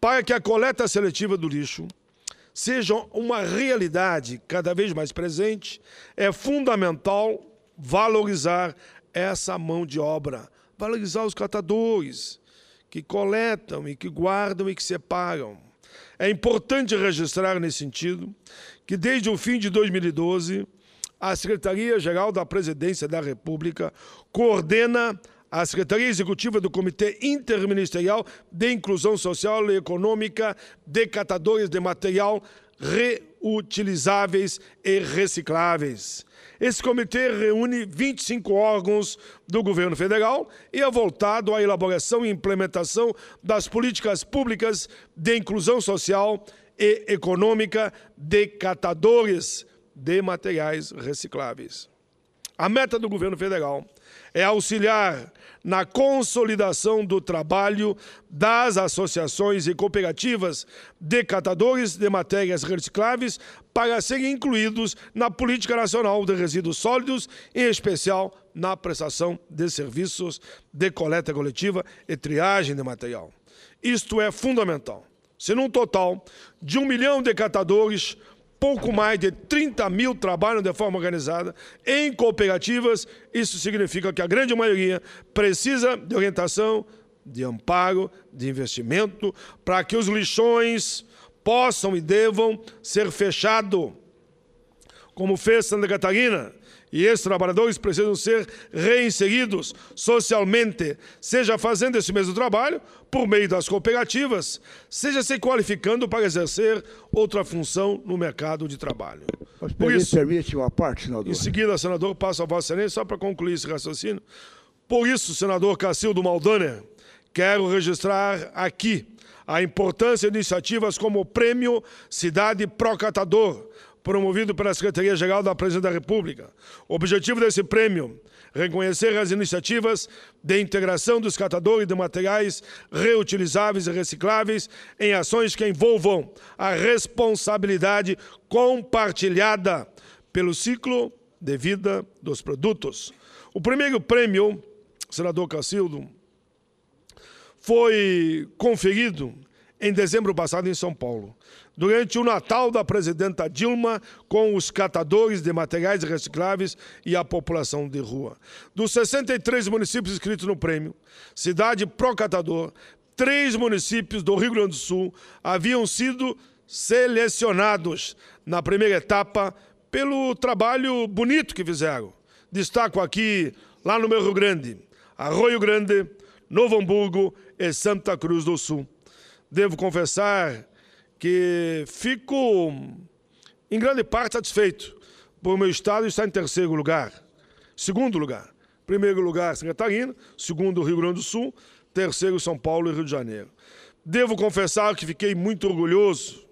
Para que a coleta seletiva do lixo seja uma realidade cada vez mais presente, é fundamental valorizar essa mão de obra, valorizar os catadores que coletam e que guardam e que separam. É importante registrar nesse sentido que desde o fim de 2012, a Secretaria-Geral da Presidência da República coordena a Secretaria Executiva do Comitê Interministerial de Inclusão Social e Econômica de Catadores de Material Reutilizáveis e Recicláveis. Esse comitê reúne 25 órgãos do governo federal e é voltado à elaboração e implementação das políticas públicas de inclusão social e econômica de catadores de materiais recicláveis. A meta do governo federal é auxiliar na consolidação do trabalho das associações e cooperativas de catadores de matérias recicláveis para serem incluídos na Política Nacional de Resíduos Sólidos, em especial na prestação de serviços de coleta coletiva e triagem de material. Isto é fundamental. Se num total de 1 milhão de catadores, pouco mais de 30 mil trabalham de forma organizada em cooperativas, isso significa que a grande maioria precisa de orientação, de amparo, de investimento, para que os lixões possam e devam ser fechados, como fez Santa Catarina. E esses trabalhadores precisam ser reinseridos socialmente, seja fazendo esse mesmo trabalho por meio das cooperativas, seja se qualificando para exercer outra função no mercado de trabalho. Mas por isso, permite uma parte, senador. Em seguida, senador, passo a Vossa Excelência, só para concluir esse raciocínio. Por isso, senador Cacildo Maldaner, quero registrar aqui a importância de iniciativas como o Prêmio Cidade Procatador, promovido pela Secretaria-Geral da Presidência da República. O objetivo desse prêmio é reconhecer as iniciativas de integração dos catadores de materiais reutilizáveis e recicláveis em ações que envolvam a responsabilidade compartilhada pelo ciclo de vida dos produtos. O primeiro prêmio, senador Cacildo, foi conferido em dezembro passado em São Paulo, durante o Natal da presidenta Dilma, com os catadores de materiais recicláveis e a população de rua. Dos 63 municípios inscritos no prêmio, Cidade Procatador, 3 municípios do Rio Grande do Sul haviam sido selecionados na primeira etapa pelo trabalho bonito que fizeram. Destaco aqui, lá no meu Rio Grande, Arroio Grande, Novo Hamburgo e Santa Cruz do Sul. Devo confessar que fico, em grande parte, satisfeito por meu estado estar em terceiro lugar. Segundo lugar. Primeiro lugar, Santa Catarina. Segundo, Rio Grande do Sul. Terceiro, São Paulo e Rio de Janeiro. Devo confessar que fiquei muito orgulhoso.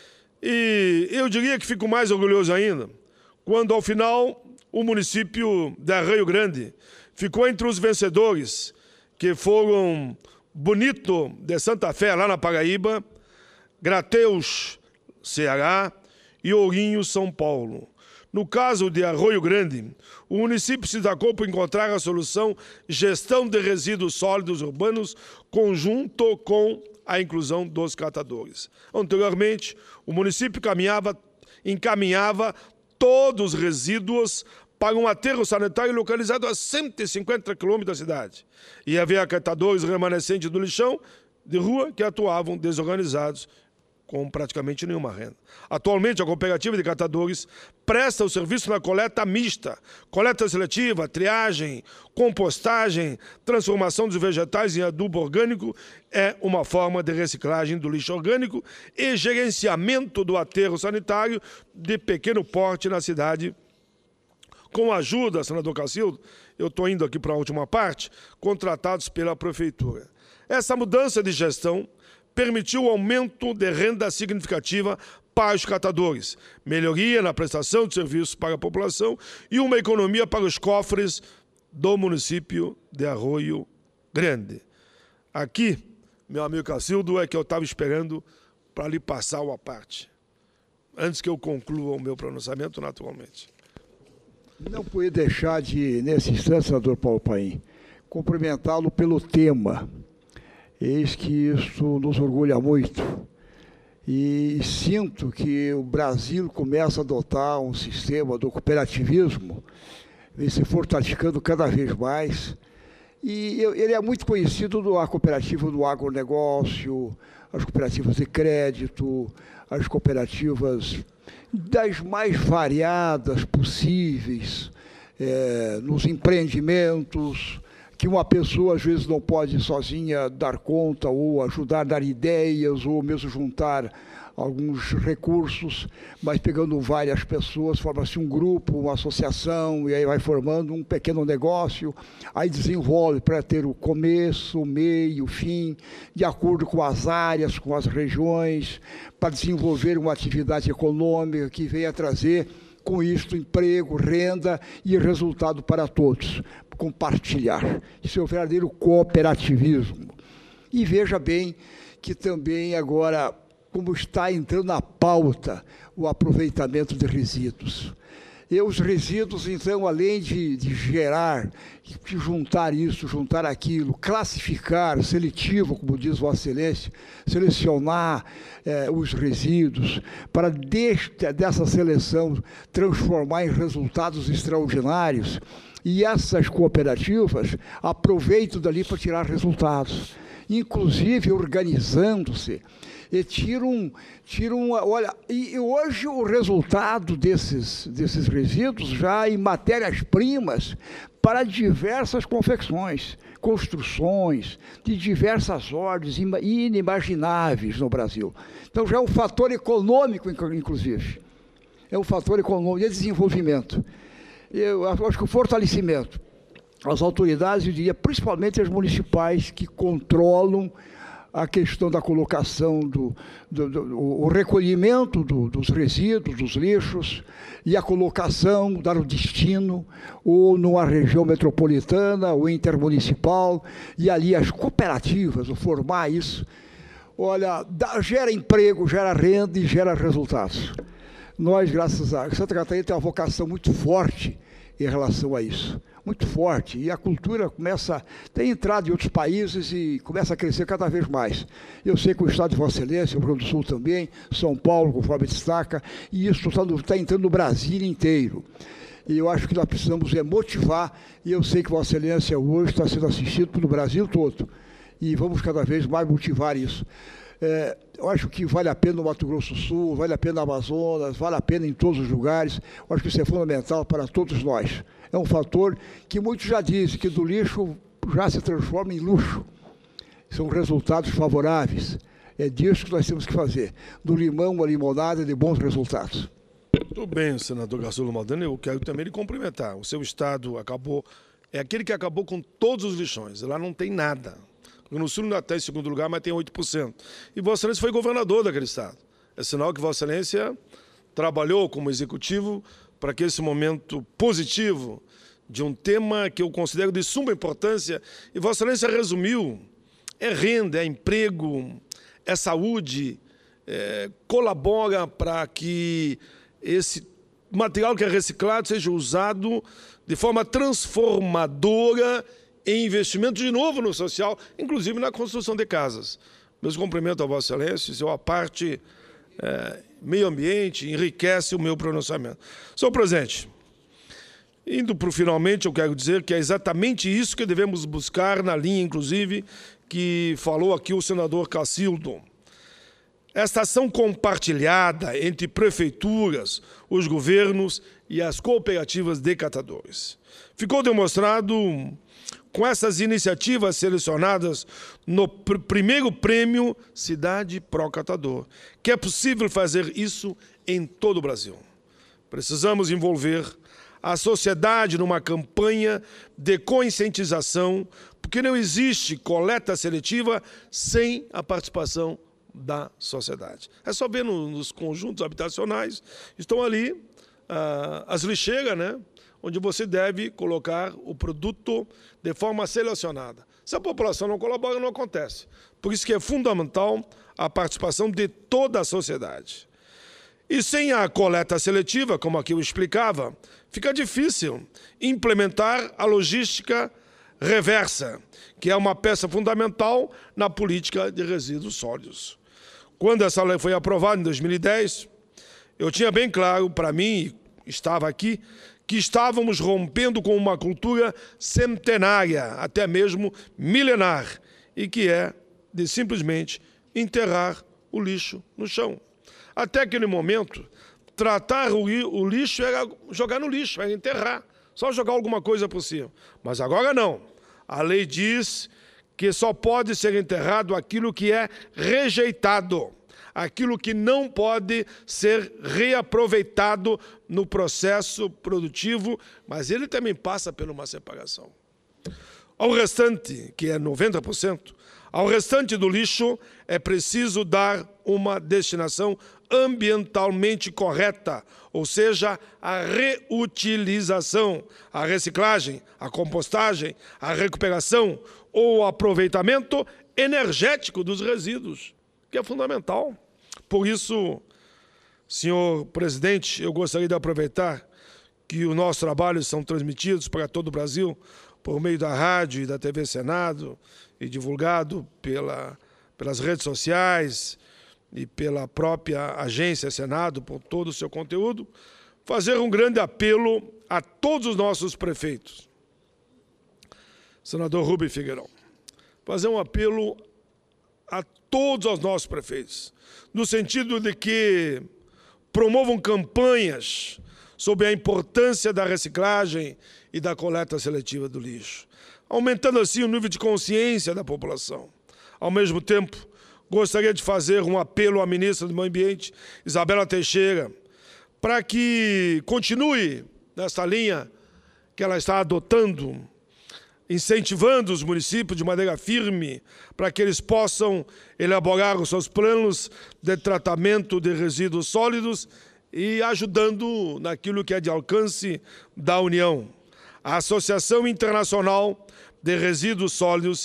E eu diria que fico mais orgulhoso ainda quando, ao final, o município de Arroio Grande ficou entre os vencedores, que foram Bonito de Santa Fé, lá na Paraíba, Grateus, Ceará e Ourinho, São Paulo. No caso de Arroio Grande, o município se destacou por encontrar a solução gestão de resíduos sólidos urbanos conjunto com a inclusão dos catadores. Anteriormente, o município encaminhava todos os resíduos para um aterro sanitário localizado a 150 quilômetros da cidade. E havia catadores remanescentes do lixão de rua que atuavam desorganizados, com praticamente nenhuma renda. Atualmente, a cooperativa de catadores presta o serviço na coleta mista, coleta seletiva, triagem, compostagem, transformação dos vegetais em adubo orgânico, é uma forma de reciclagem do lixo orgânico e gerenciamento do aterro sanitário de pequeno porte na cidade. Com a ajuda, senador Cacildo, eu estou indo aqui para a última parte, contratados pela Prefeitura. Essa mudança de gestão permitiu o aumento de renda significativa para os catadores, melhoria na prestação de serviços para a população e uma economia para os cofres do município de Arroio Grande. Aqui, meu amigo Cacildo, é que eu estava esperando para lhe passar uma parte, antes que eu conclua o meu pronunciamento, naturalmente. Não pude deixar de, nesse instante, senador Paulo Paim, cumprimentá-lo pelo tema. Eis que isso nos orgulha muito. E sinto que o Brasil começa a adotar um sistema do cooperativismo, vem se fortificando cada vez mais. E ele é muito conhecido a cooperativa do agronegócio, as cooperativas de crédito, as cooperativas das mais variadas possíveis, nos empreendimentos, que uma pessoa às vezes não pode sozinha dar conta, ou ajudar a dar ideias, ou mesmo juntar alguns recursos, mas pegando várias pessoas, forma-se um grupo, uma associação, e aí vai formando um pequeno negócio, aí desenvolve para ter o começo, o meio, o fim, de acordo com as áreas, com as regiões, para desenvolver uma atividade econômica que venha trazer, com isto, emprego, renda e resultado para todos. Compartilhar. Isso é o verdadeiro cooperativismo. E veja bem que também agora, como está entrando na pauta o aproveitamento de resíduos. E os resíduos, então, além de gerar, de juntar isso, juntar aquilo, classificar, seletivo, como diz Vossa Excelência, selecionar os resíduos, para dessa seleção transformar em resultados extraordinários, e essas cooperativas aproveitam dali para tirar resultados, inclusive organizando-se, e tiram, olha, e hoje o resultado desses resíduos já em matérias-primas para diversas confecções, construções de diversas ordens inimagináveis no Brasil. Então já é um fator econômico, inclusive, é um fator econômico de desenvolvimento. Eu acho que o fortalecimento, as autoridades, eu diria, principalmente as municipais, que controlam a questão da colocação, o recolhimento dos resíduos, dos lixos, e a colocação, dar o destino, ou numa região metropolitana, ou intermunicipal, e ali as cooperativas, formar isso, olha, gera emprego, gera renda e gera resultados. Nós, graças a Santa Catarina, tem uma vocação muito forte em relação a isso, muito forte, e a cultura tem entrado em outros países e começa a crescer cada vez mais. Eu sei que o Estado de Vossa Excelência, o Rio Grande do Sul também, São Paulo, conforme destaca, e isso está entrando no Brasil inteiro. E eu acho que nós precisamos motivar, e eu sei que Vossa Excelência hoje está sendo assistido pelo Brasil todo, e vamos cada vez mais motivar isso. Eu acho que vale a pena no Mato Grosso do Sul, vale a pena no Amazonas, vale a pena em todos os lugares. Eu acho que isso é fundamental para todos nós. É um fator que muitos já dizem, que do lixo já se transforma em luxo. São resultados favoráveis. É disso que nós temos que fazer. Do limão à limonada, de bons resultados. Muito bem, senador Garçolo Maldani, eu quero também lhe cumprimentar. O seu estado é aquele que acabou com todos os lixões. Lá não tem nada. No Sul ainda está em segundo lugar, mas tem 8%. E Vossa Excelência foi governador daquele estado. É sinal que Vossa Excelência trabalhou como executivo para que esse momento positivo de um tema que eu considero de suma importância, e Vossa Excelência resumiu, é renda, é emprego, é saúde, colabora para que esse material que é reciclado seja usado de forma transformadora em investimento de novo no social, inclusive na construção de casas. Meus cumprimentos a Vossa Excelência, isso é uma parte meio ambiente, enriquece o meu pronunciamento. Senhor presidente, indo para o finalmente, eu quero dizer que é exatamente isso que devemos buscar na linha, inclusive, que falou aqui o senador Cacildo. Esta ação compartilhada entre prefeituras, os governos e as cooperativas de catadores. Ficou demonstrado com essas iniciativas selecionadas no primeiro prêmio Cidade Pro Catador, que é possível fazer isso em todo o Brasil. Precisamos envolver a sociedade numa campanha de conscientização, porque não existe coleta seletiva sem a participação da sociedade. É só ver nos conjuntos habitacionais, estão ali as lixeiras, né? Onde você deve colocar o produto de forma selecionada. Se a população não colabora, não acontece. Por isso que é fundamental a participação de toda a sociedade. E sem a coleta seletiva, como aqui eu explicava, fica difícil implementar a logística reversa, que é uma peça fundamental na política de resíduos sólidos. Quando essa lei foi aprovada, em 2010, eu tinha bem claro para mim, estava aqui, que estávamos rompendo com uma cultura centenária, até mesmo milenar, e que é de simplesmente enterrar o lixo no chão. Até aquele momento, tratar o lixo era jogar no lixo, era enterrar, só jogar alguma coisa por cima. Mas agora não. A lei diz que só pode ser enterrado aquilo que é rejeitado, aquilo que não pode ser reaproveitado no processo produtivo, mas ele também passa por uma separação. Ao restante, que é 90%, ao restante do lixo é preciso dar uma destinação ambientalmente correta, ou seja, a reutilização, a reciclagem, a compostagem, a recuperação ou o aproveitamento energético dos resíduos, que é fundamental. Por isso, senhor presidente, eu gostaria de aproveitar que os nossos trabalhos são transmitidos para todo o Brasil por meio da rádio e da TV Senado e divulgado pelas redes sociais e pela própria agência Senado, por todo o seu conteúdo, fazer um grande apelo a todos os nossos prefeitos. Senador Rubem Figueiró, fazer um apelo a todos os nossos prefeitos, no sentido de que promovam campanhas sobre a importância da reciclagem e da coleta seletiva do lixo, aumentando assim o nível de consciência da população. Ao mesmo tempo, gostaria de fazer um apelo à ministra do Meio Ambiente, Isabela Teixeira, para que continue nessa linha que ela está adotando, incentivando os municípios de maneira firme para que eles possam elaborar os seus planos de tratamento de resíduos sólidos e ajudando naquilo que é de alcance da União. A Associação Internacional de Resíduos Sólidos,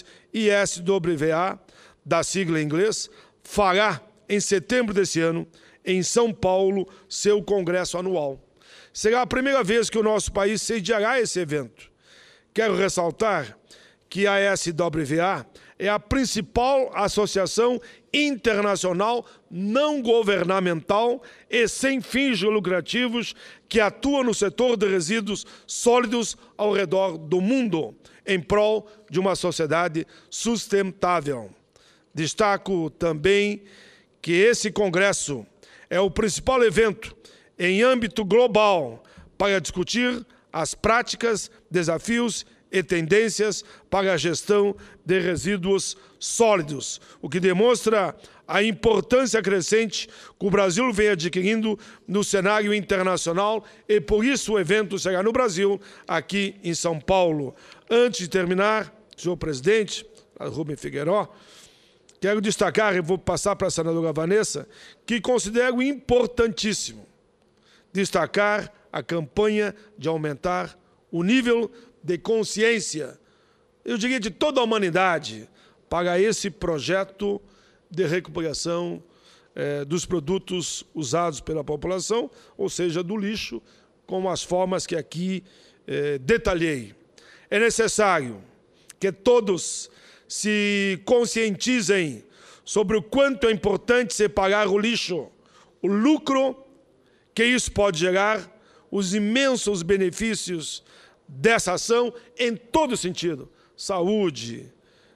ISWA, da sigla em inglês, fará em setembro desse ano, em São Paulo, seu congresso anual. Será a primeira vez que o nosso país sediará esse evento. Quero ressaltar que a ISWA é a principal associação internacional não governamental e sem fins lucrativos que atua no setor de resíduos sólidos ao redor do mundo, em prol de uma sociedade sustentável. Destaco também que esse congresso é o principal evento em âmbito global para discutir as práticas, desafios e tendências para a gestão de resíduos sólidos, o que demonstra a importância crescente que o Brasil vem adquirindo no cenário internacional e, por isso, o evento será no Brasil, aqui em São Paulo. Antes de terminar, senhor presidente, Rubem Figueiró, quero destacar, e vou passar para a senadora Vanessa, que considero importantíssimo destacar a campanha de aumentar o nível de consciência, eu diria, de toda a humanidade, para esse projeto de recuperação dos produtos usados pela população, ou seja, do lixo, com as formas que aqui detalhei. É necessário que todos se conscientizem sobre o quanto é importante separar o lixo, o lucro que isso pode gerar, os imensos benefícios dessa ação em todo sentido: saúde,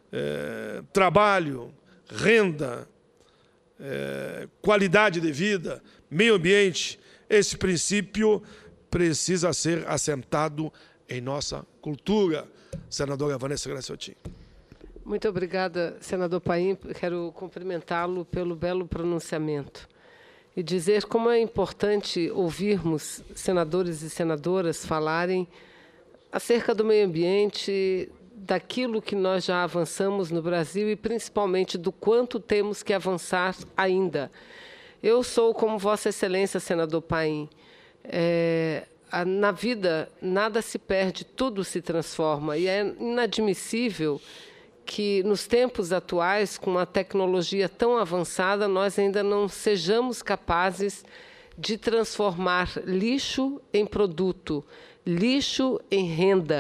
trabalho, renda, qualidade de vida, meio ambiente. Esse princípio precisa ser assentado em nossa cultura. Senadora Vanessa Graciotin. Muito obrigada, senador Paim. Quero cumprimentá-lo pelo belo pronunciamento e dizer como é importante ouvirmos senadores e senadoras falarem acerca do meio ambiente, daquilo que nós já avançamos no Brasil e, principalmente, do quanto temos que avançar ainda. Eu sou, como Vossa Excelência, senador Paim, na vida nada se perde, tudo se transforma, e é inadmissível que, nos tempos atuais, com uma tecnologia tão avançada, nós ainda não sejamos capazes de transformar lixo em produto, lixo em renda,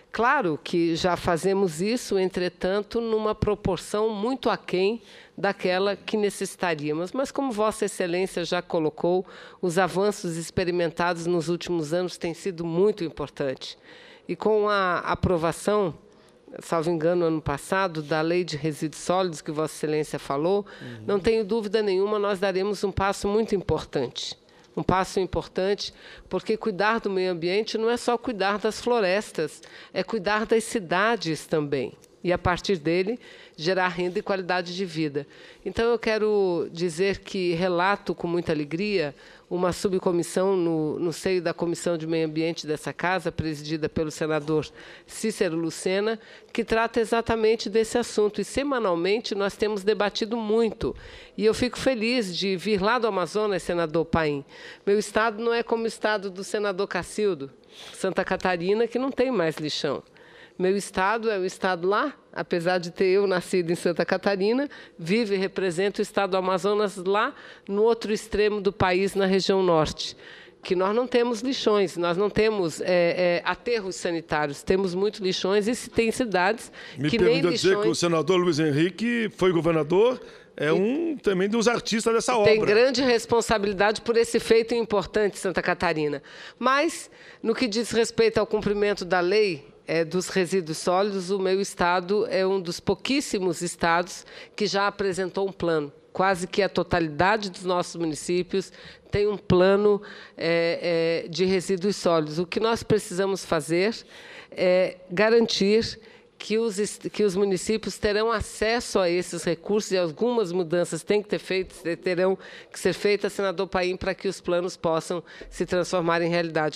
Claro que já fazemos isso, entretanto, numa proporção muito aquém daquela que necessitaríamos. Mas, como Vossa Excelência já colocou, os avanços experimentados nos últimos anos têm sido muito importantes. E com a aprovação, salvo engano, ano passado, da Lei de Resíduos Sólidos, que Vossa Excelência falou, não tenho dúvida nenhuma, nós daremos um passo muito importante. Um passo importante, porque cuidar do meio ambiente não é só cuidar das florestas, é cuidar das cidades também. E, a partir dele, gerar renda e qualidade de vida. Então, eu quero dizer que relato com muita alegria uma subcomissão no seio da Comissão de Meio Ambiente dessa Casa, presidida pelo senador Cícero Lucena, que trata exatamente desse assunto. E, semanalmente, nós temos debatido muito. E eu fico feliz de vir lá do Amazonas, senador Paim. Meu estado não é como o estado do senador Cacildo, Santa Catarina, que não tem mais lixão. Meu estado é o estado lá, apesar de ter eu nascido em Santa Catarina, vive e representa o estado do Amazonas lá, no outro extremo do país, na região norte, que nós não temos lixões, nós não temos aterros sanitários, temos muitos lixões e se tem cidades que nem lixões... Me dizer que o senador Luiz Henrique foi governador, também dos artistas dessa obra. Tem grande responsabilidade por esse feito importante, Santa Catarina. Mas, no que diz respeito ao cumprimento da lei, dos resíduos sólidos, o meu estado é um dos pouquíssimos estados que já apresentou um plano. Quase que a totalidade dos nossos municípios tem um plano de resíduos sólidos. O que nós precisamos fazer é garantir que os municípios terão acesso a esses recursos, e algumas mudanças terão que ser feitas, senador Paim, para que os planos possam se transformar em realidade.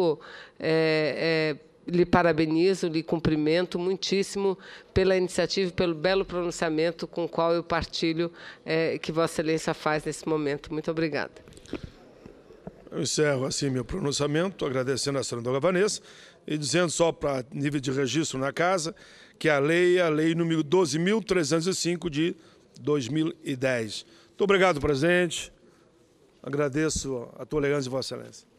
Lhe parabenizo, lhe cumprimento muitíssimo pela iniciativa e pelo belo pronunciamento com o qual eu partilho que Vossa Excelência faz nesse momento. Muito obrigada. Eu encerro assim meu pronunciamento, agradecendo a senadora Vanessa e dizendo só para nível de registro na casa que a lei número 12.305 de 2010. Muito obrigado, presidente. Agradeço a tolerância de Vossa Excelência.